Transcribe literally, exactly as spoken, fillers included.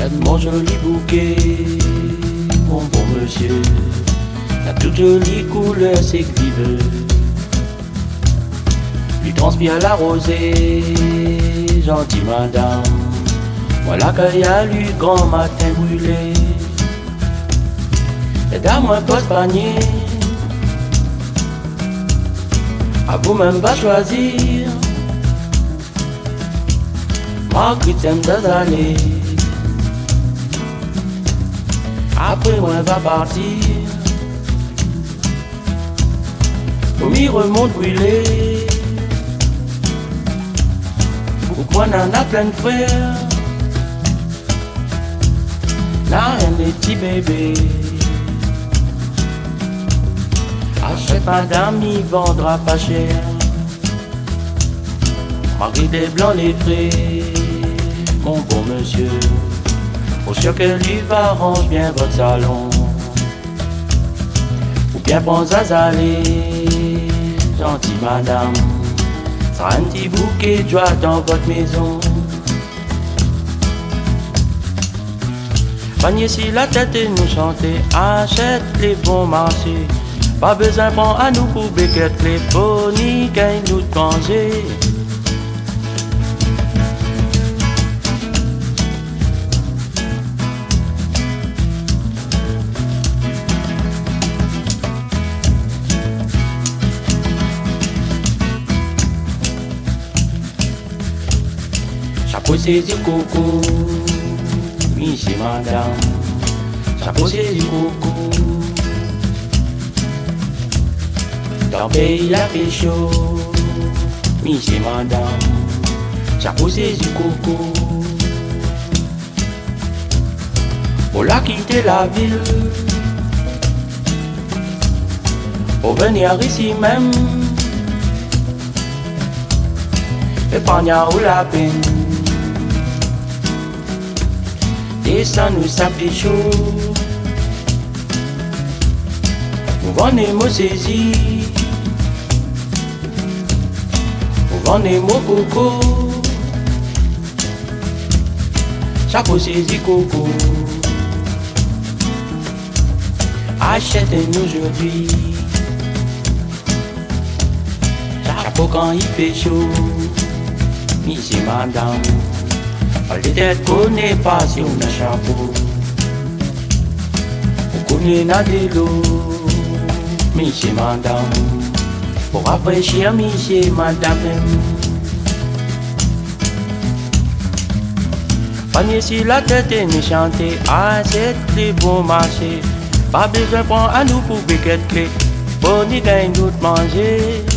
Mon joli bouquet, mon bon monsieur, la toute jolie couleur c'est que tu veux. Lui transpire la rosée, gentille madame. Voilà qu'il y a lu grand matin brûlé. Et dame un poste panier, à vous-même va choisir. Marguerite t'aime d'aller. Après moi va partir. Pour m'y remonte brûlé. Pourquoi n'en a plein de frères? N'a rien des petits bébés. Achète madame, il vendra pas cher. Marie des blancs les frais, mon bon monsieur. Pour sûr que lui va arrange bien votre salon. Ou bien prendre à aller, gentille madame. Ça un petit bouquet de joie dans votre maison. Panier si la tête et nous chanter, achète les bons marchés. Pas besoin prendre à nous pour béquette les bonnies gagne nous de manger. Chapeau c'est du coco, oui c'est madame. Chapeau c'est du coco. Dans le pays la fait chaud, oui c'est madame. Chapeau c'est du coco. Pour la quitter la ville, pour venir ici même, et pas ou la peine. Et ça nous ça fait chaud. Nous vendons mots saisis, nous vendons mots coco. Chapeau saisi coco. Achetez-nous aujourd'hui. Chapeau quand il fait chaud, ici madame. Les têtes connaissent pas si on a chapeau. On connaît na de l'eau, monsieur madame. Pour rafraîchir monsieur madame. Panier si la tête est méchantée, achète les bons marchés. Pas besoin de prendre à nous pour béquette clé. Bonne gagne d'autres manger.